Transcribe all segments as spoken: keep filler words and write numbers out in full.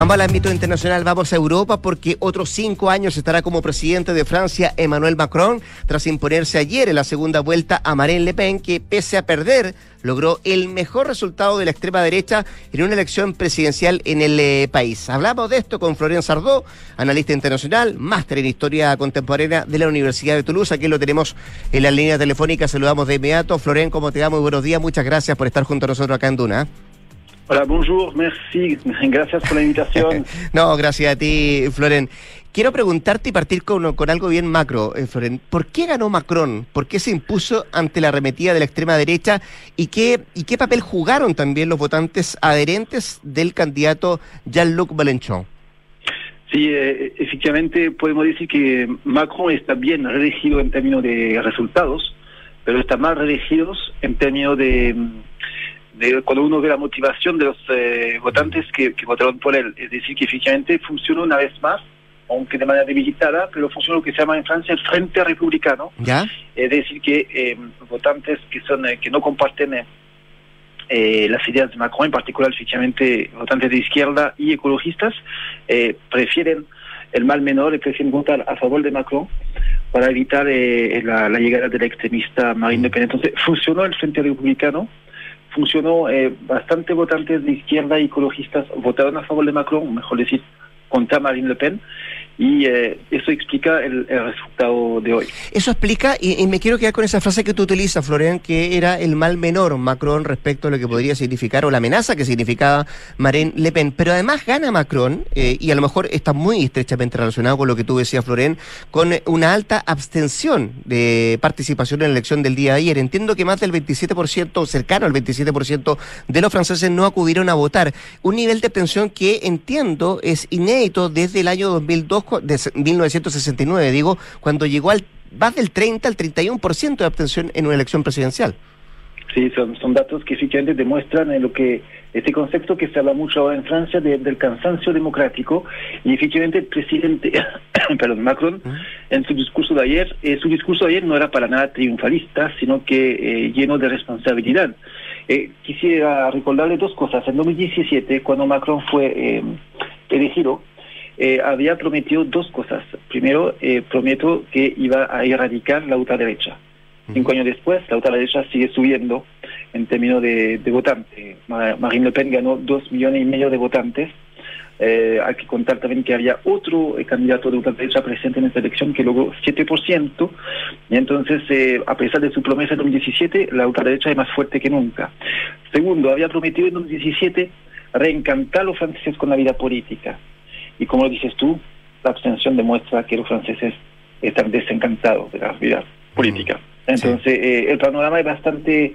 Vamos al ámbito internacional, vamos a Europa porque otros cinco años estará como presidente de Francia Emmanuel Macron tras imponerse ayer en la segunda vuelta a Marine Le Pen, que pese a perder logró el mejor resultado de la extrema derecha en una elección presidencial en el eh, país. Hablamos de esto con Florent Sardó, analista internacional, máster en historia contemporánea de la Universidad de Toulouse. Aquí lo tenemos en la línea telefónica, saludamos de inmediato. Florent, ¿cómo te va? Muy buenos días, muchas gracias por estar junto a nosotros acá en Duna. Hola, bonjour, merci, gracias por la invitación. No, gracias a ti, Florent. Quiero preguntarte y partir con, con algo bien macro, eh, Florent. ¿Por qué ganó Macron? ¿Por qué se impuso ante la arremetida de la extrema derecha? ¿Y qué, y qué papel jugaron también los votantes adherentes del candidato Jean-Luc Mélenchon? Sí, eh, efectivamente podemos decir que Macron está bien reelegido en términos de resultados, pero está mal reelegido en términos de... De cuando uno ve la motivación de los eh, votantes que, que votaron por él. Es decir, que efectivamente funcionó una vez más, aunque de manera debilitada, pero funcionó lo que se llama en Francia el Frente Republicano. ¿Ya? Es decir, que eh, votantes que son eh, que no comparten eh, eh, las ideas de Macron, en particular efectivamente votantes de izquierda y ecologistas, eh, prefieren el mal menor y prefieren votar a favor de Macron para evitar eh, la, la llegada de la extremista Marine Le Pen. Entonces, funcionó el Frente Republicano. Funcionó, eh, bastante votantes de izquierda y ecologistas votaron a favor de Macron, mejor decir, contra Marine Le Pen, y eh, eso explica el, el resultado de hoy. Eso explica, y, y me quiero quedar con esa frase que tú utilizas, Florent, que era el mal menor Macron respecto a lo que podría significar, o la amenaza que significaba Marine Le Pen, pero además gana Macron, eh, y a lo mejor está muy estrechamente relacionado con lo que tú decías, Florent, con una alta abstención de participación en la elección del día de ayer. Entiendo que más del veintisiete por ciento, cercano al veintisiete por ciento de los franceses no acudieron a votar, un nivel de abstención que entiendo es inédito desde el año dos mil dos, de mil novecientos sesenta y nueve, digo, cuando llegó al más del treinta al treinta y uno por ciento de abstención en una elección presidencial. Sí, son, son datos que efectivamente demuestran en lo que este concepto que se habla mucho ahora en Francia de, del cansancio democrático, y efectivamente el presidente perdón, Macron, ¿Mm? en su discurso de ayer, eh, su discurso de ayer no era para nada triunfalista, sino que eh, lleno de responsabilidad. Eh, quisiera recordarle dos cosas. En dos mil diecisiete, cuando Macron fue eh, elegido, Eh, había prometido dos cosas. Primero, eh, prometió que iba a erradicar la ultraderecha. Uh-huh. Cinco años después, la ultraderecha sigue subiendo en términos de, de votantes. Marine Le Pen ganó dos millones y medio de votantes. Eh, hay que contar también que había otro eh, candidato de ultraderecha presente en esta elección que logró siete por ciento. Y entonces, eh, a pesar de su promesa en dos mil diecisiete, la ultraderecha es más fuerte que nunca. Segundo, había prometido en dos mil diecisiete reencantar a los franceses con la vida política. Y como lo dices tú, la abstención demuestra que los franceses están desencantados de la vida política. Entonces, sí. eh, el panorama es bastante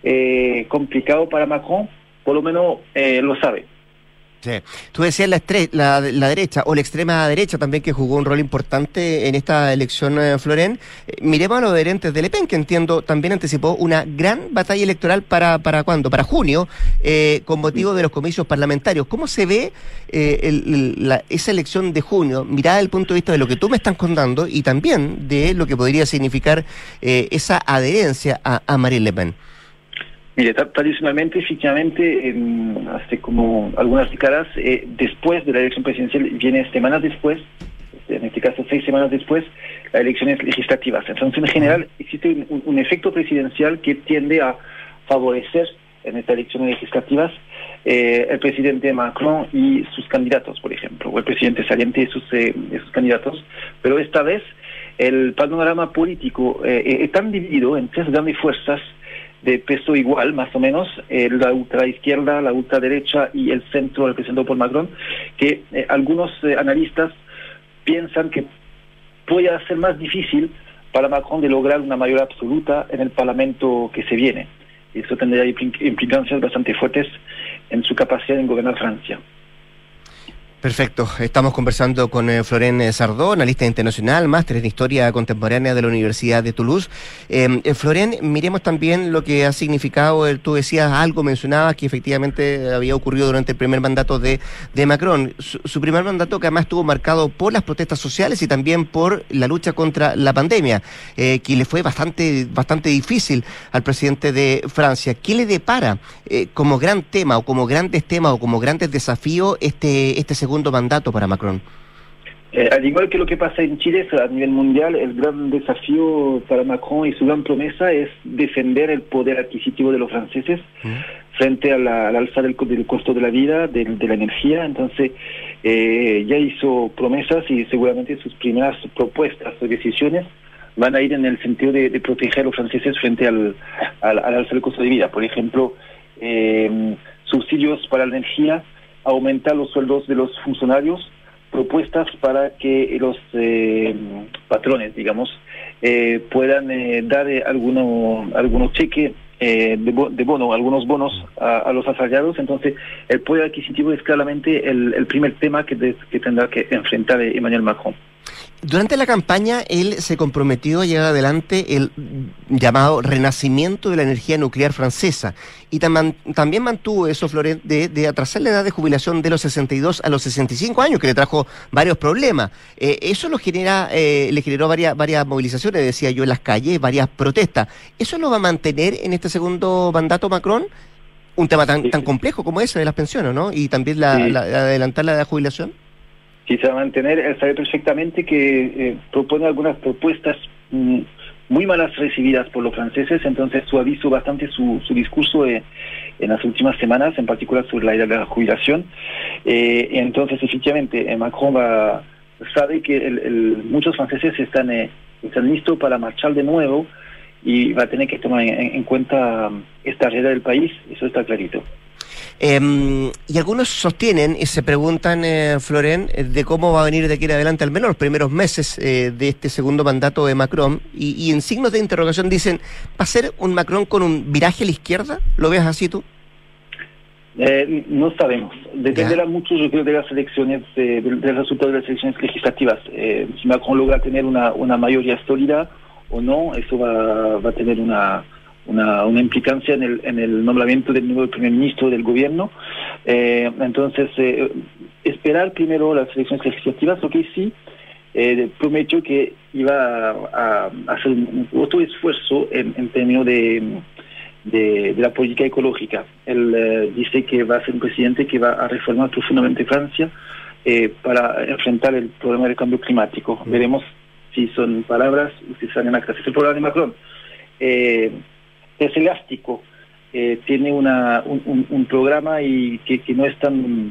eh, complicado para Macron, por lo menos eh, lo sabe. Sí. Tú decías la, estre- la, la derecha o la extrema derecha también, que jugó un rol importante en esta elección, eh, Florent. Eh, miremos a los adherentes de Le Pen, que entiendo también anticipó una gran batalla electoral para para ¿cuándo? Para junio, eh, con motivo de los comicios parlamentarios. ¿Cómo se ve eh, el, el, la, esa elección de junio, mirada desde el punto de vista de lo que tú me estás contando y también de lo que podría significar eh, esa adherencia a, a Marine Le Pen? Mire, tradicionalmente, efectivamente, en, hace como algunas décadas, eh, después de la elección presidencial, viene semanas después, en este caso seis semanas después, las elecciones legislativas. Entonces, en general, existe un, un efecto presidencial que tiende a favorecer en estas elecciones legislativas eh, el presidente Macron y sus candidatos, por ejemplo, o el presidente saliente y sus, eh, y sus candidatos. Pero esta vez, el panorama político eh, está dividido en tres grandes fuerzas de peso igual, más o menos, eh, la ultraizquierda, la ultraderecha y el centro representado por Macron, que eh, algunos eh, analistas piensan que puede ser más difícil para Macron de lograr una mayoría absoluta en el Parlamento que se viene. Eso tendría implicancias bastante fuertes en su capacidad de gobernar Francia. Perfecto. Estamos conversando con eh, Florent Sardó, analista internacional, máster en Historia Contemporánea de la Universidad de Toulouse. Eh, eh, Florent, miremos también lo que ha significado, eh, tú decías algo, mencionabas que efectivamente había ocurrido durante el primer mandato de, de Macron. Su, su primer mandato, que además estuvo marcado por las protestas sociales y también por la lucha contra la pandemia, eh, que le fue bastante, bastante difícil al presidente de Francia. ¿Qué le depara eh, como gran tema o como grandes temas o como grandes desafíos este, este segundo segundo mandato para Macron? Eh, al igual que lo que pasa en Chile, a nivel mundial, el gran desafío para Macron y su gran promesa es defender el poder adquisitivo de los franceses ¿Mm? frente a la, al alza del, del costo de la vida, de, de la energía. Entonces, eh, ya hizo promesas y seguramente sus primeras propuestas o decisiones van a ir en el sentido de, de proteger a los franceses frente al, al, al alza del costo de vida. Por ejemplo, eh, subsidios para la energía, aumentar los sueldos de los funcionarios, propuestas para que los eh, patrones, digamos, eh, puedan eh, dar eh, alguno, algunos cheques eh, de, bo de bono, algunos bonos a, a los asalariados. Entonces, el poder adquisitivo es claramente el, el primer tema que, de, que tendrá que enfrentar Emmanuel Macron. Durante la campaña, él se comprometió a llevar adelante el llamado renacimiento de la energía nuclear francesa y tam también mantuvo eso, Florent, de, de atrasar la edad de jubilación de los sesenta y dos a los sesenta y cinco años, que le trajo varios problemas. Eh, eso lo genera, eh, le generó varias, varias movilizaciones, decía yo, en las calles, varias protestas. ¿Eso lo va a mantener en este segundo mandato Macron? Un tema tan, tan complejo como ese de las pensiones, ¿no? Y también la, sí. la, la adelantar la edad de jubilación. Si se va a mantener, él sabe perfectamente que eh, propone algunas propuestas mm, muy malas recibidas por los franceses, entonces suavizó bastante su, su discurso eh, en las últimas semanas, en particular sobre la edad de la jubilación. Eh, entonces, efectivamente, eh, Macron va, sabe que el, el, muchos franceses están, eh, están listos para marchar de nuevo y va a tener que tomar en, en cuenta esta realidad del país, eso está clarito. Eh, y algunos sostienen y se preguntan, eh, Florent, de cómo va a venir de aquí en adelante, al menos los primeros meses eh, de este segundo mandato de Macron, y, y en signos de interrogación dicen, ¿va a ser un Macron con un viraje a la izquierda? ¿Lo ves así tú? Eh, no sabemos. Dependerá ¿Ya? mucho, yo creo, de las elecciones, eh, del, del resultado de las elecciones legislativas. Eh, si Macron logra tener una, una mayoría sólida o no, eso va, va a tener una... Una, una implicancia en el, en el nombramiento del nuevo primer ministro del gobierno. Eh, entonces, eh, esperar primero las elecciones legislativas, lo que sí eh, prometió que iba a, a hacer un, otro esfuerzo en, en términos de, de, de la política ecológica. Él eh, dice que va a ser un presidente que va a reformar profundamente Francia eh, para enfrentar el problema del cambio climático. Mm. Veremos si son palabras o si salen actas. Es el programa de Macron. Eh, es elástico, eh, tiene una, un, un, un programa y que, que no es tan,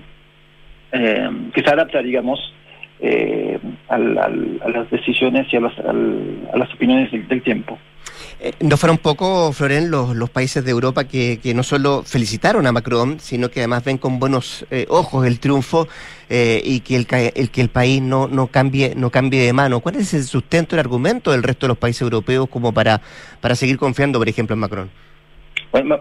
eh, que se adapta, digamos, eh, al, al, a las decisiones y a, los, al, a las opiniones del, del tiempo. Eh, no fueron poco, Florent, los, los países de Europa que, que no solo felicitaron a Macron, sino que además ven con buenos eh, ojos el triunfo eh, y que el, el que el país no, no cambie no cambie de mano. ¿Cuál es el sustento, el argumento del resto de los países europeos como para, para seguir confiando, por ejemplo, en Macron? Bueno,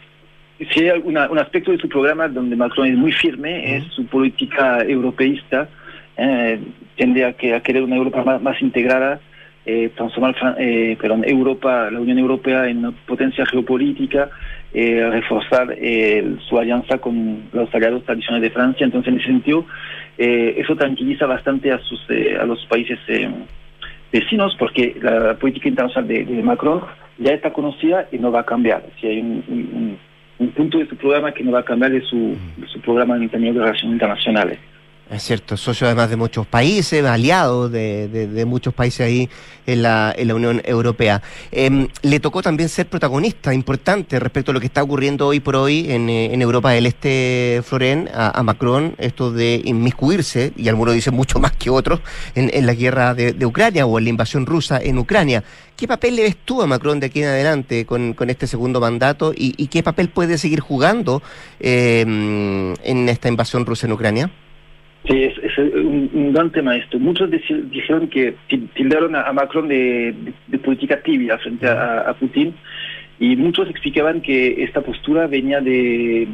si hay alguna, un aspecto de su programa donde Macron es muy firme, uh-huh. es su política europeísta, eh, tiende a, que, a querer una Europa más, más integrada, Eh, transformar eh, perdón, Europa, la Unión Europea en una potencia geopolítica, eh, reforzar eh, su alianza con los aliados tradicionales de Francia. Entonces, en ese sentido, eh, eso tranquiliza bastante a sus eh, a los países eh, vecinos, porque la política internacional de, de Macron ya está conocida y no va a cambiar. Si hay un, un, un punto de su programa que no va a cambiar de su, de su programa en términos de relaciones internacionales. Es cierto, socio además de muchos países, aliado de, de, de muchos países ahí en la, en la Unión Europea. Eh, le tocó también ser protagonista importante respecto a lo que está ocurriendo hoy por hoy en, en Europa del Este, Florent, a, a Macron, esto de inmiscuirse, y algunos dicen mucho más que otros, en, en la guerra de, de Ucrania o en la invasión rusa en Ucrania. ¿Qué papel le ves tú a Macron de aquí en adelante con, con este segundo mandato y, y qué papel puede seguir jugando eh, en esta invasión rusa en Ucrania? Sí, es, es un, un gran tema esto. Muchos dijeron que tildaron a Macron de, de, de política tibia frente a, a Putin, y muchos explicaban que esta postura venía de,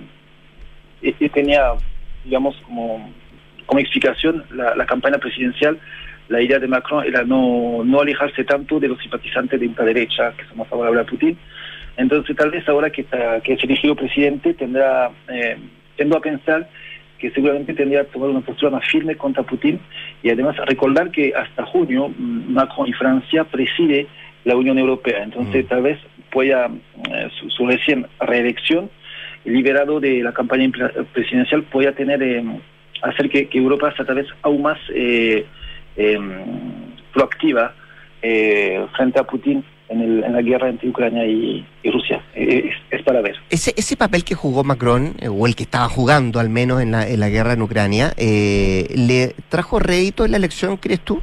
de tenía, digamos, como, como explicación la, la campaña presidencial. La idea de Macron era no, no alejarse tanto de los simpatizantes de ultraderecha que somos favorables a Putin. Entonces, tal vez ahora que, está, que es elegido presidente, tendrá, eh, tendo a pensar que seguramente tendría que tomar una postura más firme contra Putin, y además recordar que hasta junio Macron y Francia preside la Unión Europea. Entonces, mm. tal vez pueda eh, su, su recién reelección, liberado de la campaña presidencial, pueda tener eh, hacer que, que Europa sea tal vez aún más eh, eh, proactiva eh, frente a Putin en, el, en la guerra entre Ucrania y, y Rusia. Eh, es, es para ver. Ese, ese papel que jugó Macron, eh, o el que estaba jugando al menos en la, en la guerra en Ucrania, eh, ¿le trajo rédito en la elección, crees tú?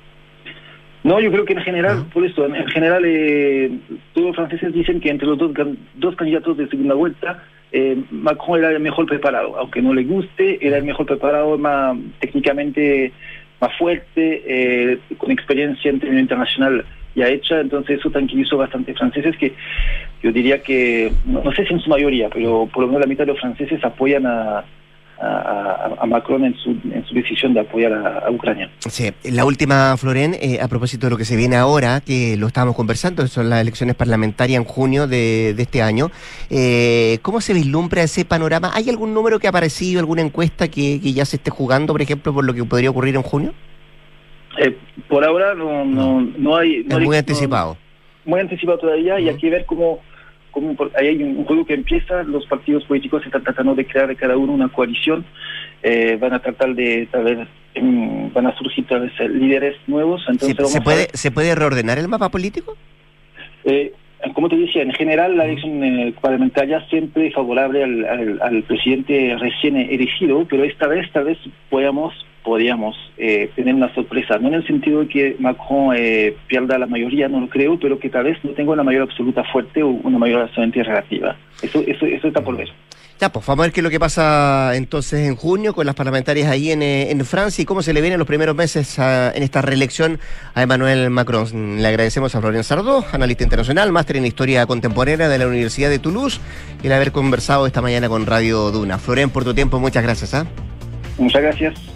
No, yo creo que en general, ¿No? por eso, en, en general eh, todos los franceses dicen que entre los dos, dos candidatos de segunda vuelta, eh, Macron era el mejor preparado, aunque no le guste, era el mejor preparado, más técnicamente más fuerte, eh, con experiencia en términos internacional ya hecha, entonces eso tranquilizó bastante franceses que yo diría que, no, no sé si en su mayoría, pero por lo menos la mitad de los franceses apoyan a A, a Macron en su, en su decisión de apoyar a, a Ucrania. Sí, la última, Florén, eh, a propósito de lo que se viene ahora, que lo estábamos conversando, son las elecciones parlamentarias en junio de, de este año. Eh, ¿Cómo se vislumbra ese panorama? ¿Hay algún número que ha aparecido, alguna encuesta que, que ya se esté jugando, por ejemplo, por lo que podría ocurrir en junio? Eh, por ahora no, no, no, no hay... No es hay, muy no, anticipado. Muy anticipado todavía, uh-huh. Y hay que ver cómo... Como ahí hay un juego que empieza, los partidos políticos están tratando de crear de cada uno una coalición, eh, van a tratar de, tal vez, um, van a surgir tal vez líderes nuevos. Entonces ¿Se, vamos ¿se, puede, a... ¿Se puede reordenar el mapa político? Eh, como te decía, en general la elección eh, parlamentaria siempre es favorable al, al, al presidente recién elegido, pero esta vez tal vez podamos podríamos eh, tener una sorpresa, no en el sentido de que Macron eh, pierda la mayoría, no lo creo, pero que tal vez no tenga una mayoría absoluta fuerte o una mayoría solamente relativa. Eso, eso, eso está por ver. Ya, pues vamos a ver qué es lo que pasa entonces en junio con las parlamentarias ahí en, en Francia y cómo se le vienen los primeros meses a, en esta reelección a Emmanuel Macron. Le agradecemos a Florén Sardó, analista internacional, máster en Historia Contemporánea de la Universidad de Toulouse, y el haber conversado esta mañana con Radio Duna. Florén, por tu tiempo, muchas gracias. ¿eh? Muchas gracias.